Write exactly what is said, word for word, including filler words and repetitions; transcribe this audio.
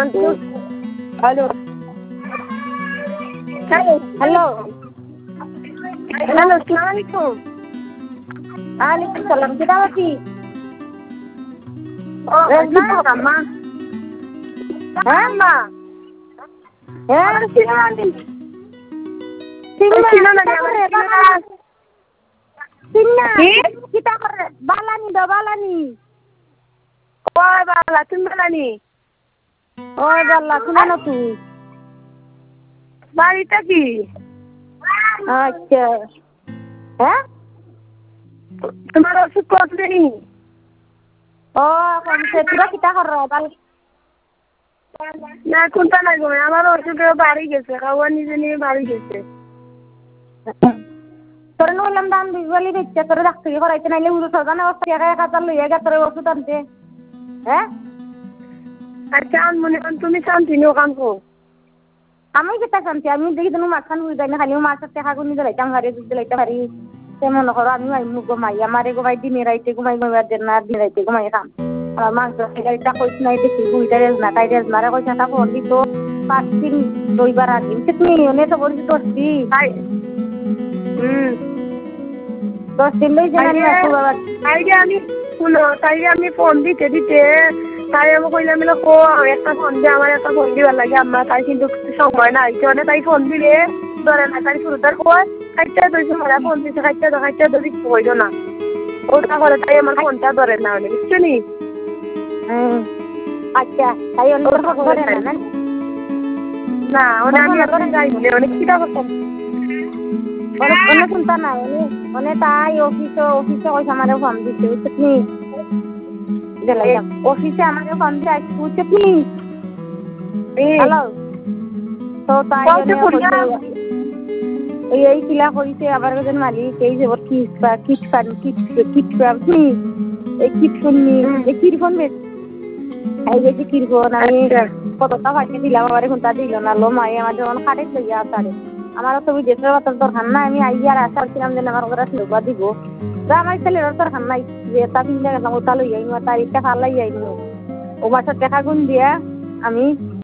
hello hello hello hello আসসালামু আলাইকুম ওয়ালাইকুম সালাম কেডা আছি ও না মা হ্যাঁ মা হ্যাঁ সিনানি সিনানি সিনানি সিনানি কিটা করে বালানি দা বালানি ওই বালা তুমি বালানি ওই বালা শুনা না তুই বাড়িটা কি আচ্ছা হ্যাঁ তোমার ওষুধ কতদিন ও কমছে তোরা কিটা কর বাল না কোনটা নাই গো আমার ওষুধ বাড়ি গেছে খাওয়া নিজে নিয়ে বাড়ি গেছে তোর বললাম দাম দিস বলি দিচ্ছে তোর ডাক্তারি করাইতে নাইলে উড়ো সজানে অবস্থা একা একা চাল লইয়া গে তোর ওষুধ আনতে হ্যাঁ আচ্ছা মনে করেন তুমি শান্তি নিও কাম কো আমি কেটা শান্তি আমি দেখি তুমি মাছখান বুঝ যাই না খালি মাছের টেকা গুনি দিলাইতাম হারি দুধ দিলাইতাম হারি সে মনে করো আমি মুখ ঘুমাই আমারে ঘুমাই দিনে রাইতে ঘুমাই ঘুমাই দেন না দিনে রাইতে ঘুমাই খাম আমার মাংস গাড়িটা কইস নাই দেখি বুঝতে রেজ না তাই রেজ মারে কইস না ফোন দিত পাঁচ দিন দুইবার আগে তুমি এনে তো বলছি দশটি হুম দশ দিন লই জানি আসো বাবা তাইলে আমি শুনো তাইলে আমি ফোন দিতে দিতে তাই আমি কইলাম মিলে কো একটা ফোন দিয়ে আমার একটা ফোন দিবার লাগে আম্মা তাই কিন্তু সময় নাই জনে তাই ফোন দিলে ধরে না তাই শুরুটার কয় খাইতে দইছে মারা ফোন দিছে খাইতে তো খাইতে তো দিতে হইল না ওটা করে তাই আমার ফোনটা ধরে না অনেক বুঝছো নি হুম আচ্ছা তাই অন্য ধরে না না ওটা আমি এখন যাই বলে অনেক কিটা করতাম অনেক অন্য চিন্তা নাই অনেক তাই অফিসে অফিসে কইছে আমারে ফোন দিতে বুঝছো নি অফিসে আমাকে ফোন দিয়ে আসছে বুঝছো কি হ্যালো তো তাই এই এই কিলা কইছে আবার একজন মালিক এই যে ওর কিট কিট কিট কিট আপনি এই কিট শুননি এই কিরকম বেশ এই যে কিরকম আমি কতটা ফাইতে দিলাম আমার এখন তা দিল না লো মাই আমার যখন খাটে লইয়া আসারে আমারও তো বিদেশের বাতর দরকার না আমি আইয়ার আশা করছিলাম যে আমার ঘরে লোকা দিব আমার ছেলের দরকার নাই যে তা কিনলে গেলাম ওটা লইয়া তার ইটা ফালাই যাইনি ও মাসের টাকা গুণ দিয়া আমি